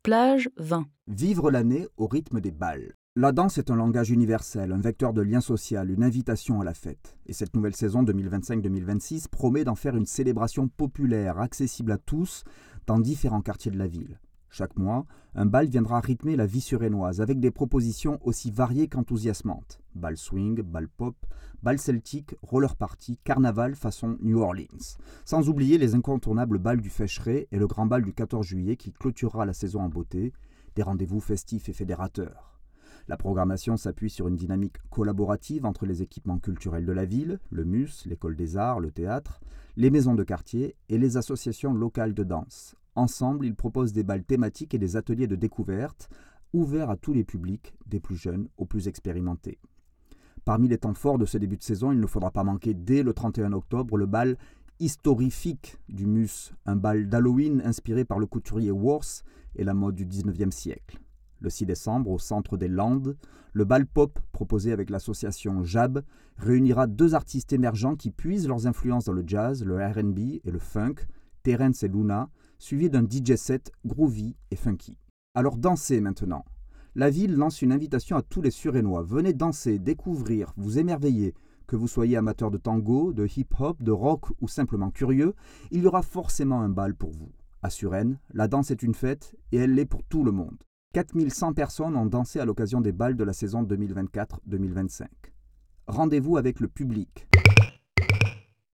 Plage 20. Vivre l'année au rythme des bals. La danse est un langage universel, un vecteur de lien social, une invitation à la fête. Et cette nouvelle saison 2025-2026 promet d'en faire une célébration populaire, accessible à tous, dans différents quartiers de la ville. Chaque mois, un bal viendra rythmer la vie suresnoise avec des propositions aussi variées qu'enthousiasmantes. Bal swing, bal pop, bal celtique, roller party, carnaval façon New Orleans. Sans oublier les incontournables bals du Fècheret et le grand bal du 14 juillet qui clôturera la saison en beauté, des rendez-vous festifs et fédérateurs. La programmation s'appuie sur une dynamique collaborative entre les équipements culturels de la ville, le MUS, l'école des arts, le théâtre, les maisons de quartier et les associations locales de danse. Ensemble, ils proposent des bals thématiques et des ateliers de découverte ouverts à tous les publics, des plus jeunes aux plus expérimentés. Parmi les temps forts de ce début de saison, il ne faudra pas manquer dès le 31 octobre le bal historifique du MUS, un bal d'Halloween inspiré par le couturier Worth et la mode du 19e siècle. Le 6 décembre, au centre des Landes, le bal pop proposé avec l'association JAB réunira deux artistes émergents qui puisent leurs influences dans le jazz, le R&B et le funk, Terence et Luna, suivis d'un DJ set groovy et funky. Alors dansez maintenant. La ville lance une invitation à tous les Suresnois. Venez danser, découvrir, vous émerveiller. Que vous soyez amateur de tango, de hip-hop, de rock ou simplement curieux, il y aura forcément un bal pour vous. À Suresnes, la danse est une fête et elle l'est pour tout le monde. 4100 personnes ont dansé à l'occasion des bals de la saison 2024-2025. Rendez-vous avec le public.